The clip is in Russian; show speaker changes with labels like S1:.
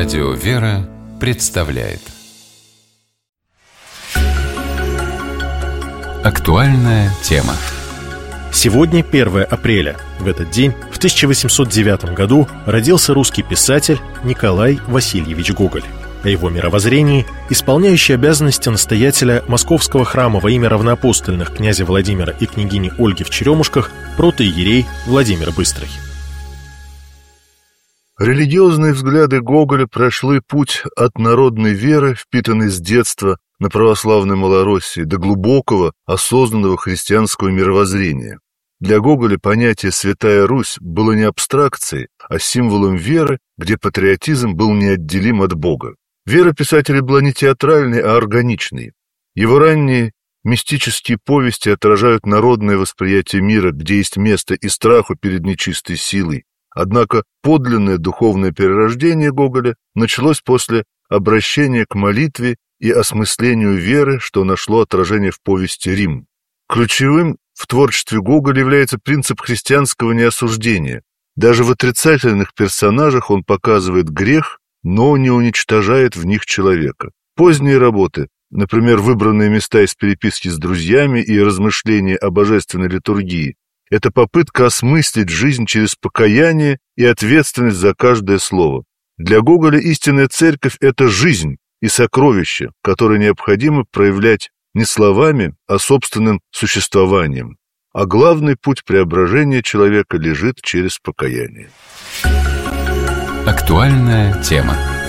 S1: Радио «Вера» представляет актуальная тема.
S2: Сегодня 1 апреля. В этот день, в 1809 году, родился русский писатель Николай Васильевич Гоголь. О его мировоззрении исполняющий обязанности настоятеля Московского храма во имя равноапостольных князя Владимира и княгини Ольги в Черемушках протоиерей Владимир Быстрый.
S3: Религиозные взгляды Гоголя прошли путь от народной веры, впитанной с детства на православной Малороссии, до глубокого, осознанного христианского мировоззрения. Для Гоголя понятие «Святая Русь» было не абстракцией, а символом веры, где патриотизм был неотделим от Бога. Вера писателя была не театральной, а органичной. Его ранние мистические повести отражают народное восприятие мира, где есть место и страху перед нечистой силой. Однако подлинное духовное перерождение Гоголя началось после обращения к молитве и осмыслению веры, что нашло отражение в повести «Рим». Ключевым в творчестве Гоголя является принцип христианского неосуждения. Даже в отрицательных персонажах он показывает грех, но не уничтожает в них человека. Поздние работы, например, «Выбранные места из переписки с друзьями» и «Размышления о божественной литургии», это попытка осмыслить жизнь через покаяние и ответственность за каждое слово. Для Гоголя истинная церковь – это жизнь и сокровище, которое необходимо проявлять не словами, а собственным существованием. А главный путь преображения человека лежит через покаяние.
S1: Актуальная тема.